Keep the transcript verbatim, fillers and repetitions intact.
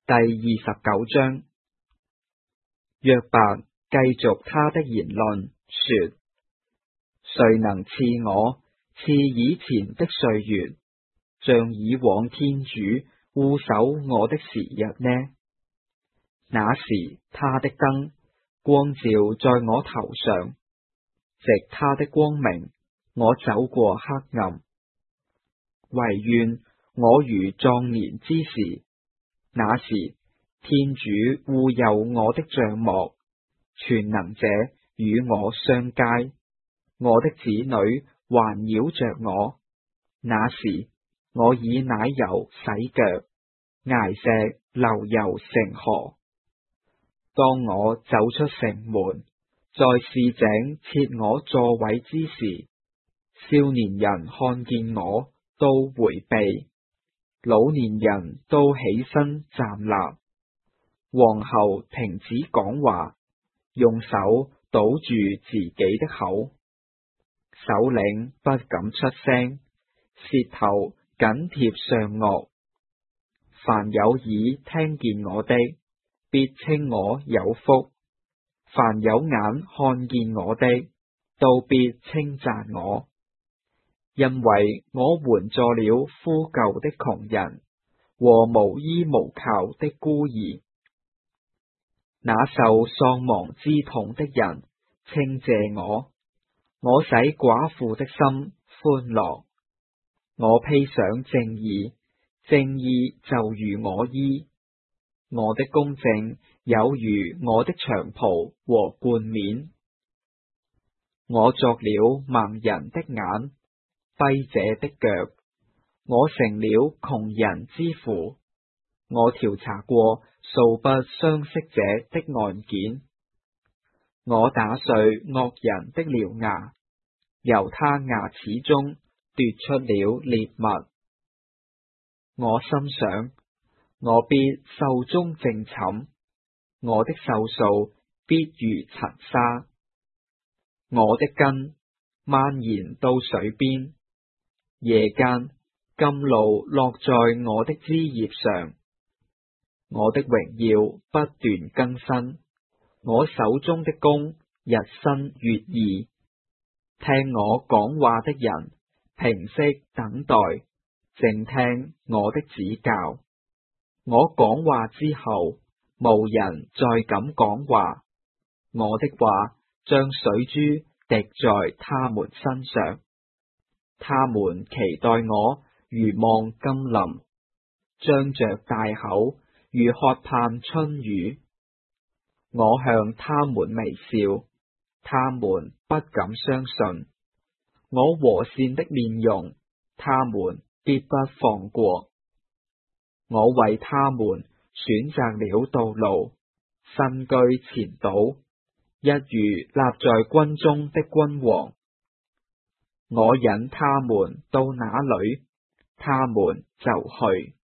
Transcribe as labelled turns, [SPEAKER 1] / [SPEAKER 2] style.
[SPEAKER 1] 第二十九章。約伯繼續他的言論說：誰能賜我賜以前的歲月，像以往天主護守我的時日呢？那時他的燈光照在我頭上，藉他的光明，我走過黑暗。惟願我如壯年之時，那時天主護佑我的帳幕，全能者與我相偕，我的子女環繞着我。那時我以奶油洗腳，睚石流油成河。當我走出城門，在市井設我座位之時，少年人看見我都迴避，老年人都起身站立。王侯停止講話，用手堵住自己的口。首領不敢出聲，舌頭緊貼上顎。凡有耳聽見我的，必稱我有福；凡有眼看見我的，都必稱讚我。因為我援助了呼救的窮人和無依無靠的孤兒。那受喪亡之痛的人稱謝我，我使寡婦的心歡樂。我披上正義，正義就如我衣，我的公正有如我的長袍和冠冕。我作了盲人的眼，跛者的腳，我成了窮人之父。我調查過素不相識者的案件，我打碎惡人的獠牙，由他牙齒中奪出了獵物。我心想，我必壽終正寢，我的壽數必如塵沙。我的根蔓延到水邊，夜間甘露落在我的枝葉上。我的榮耀不斷更新，我手中的弓日新月異。聽我講話的人平息等待，靜聽我的指教。我講話之後，無人再敢講話。我的話像水珠滴在他們身上，他們期待我如望甘霖，張着大口，如渴盼春雨。我向他們微笑，他們不敢相信。我和善的面容，他們必不放過。我為他們選擇了道路，身居前島，一如立在軍中的君王。我引他們到哪裏，他們就去。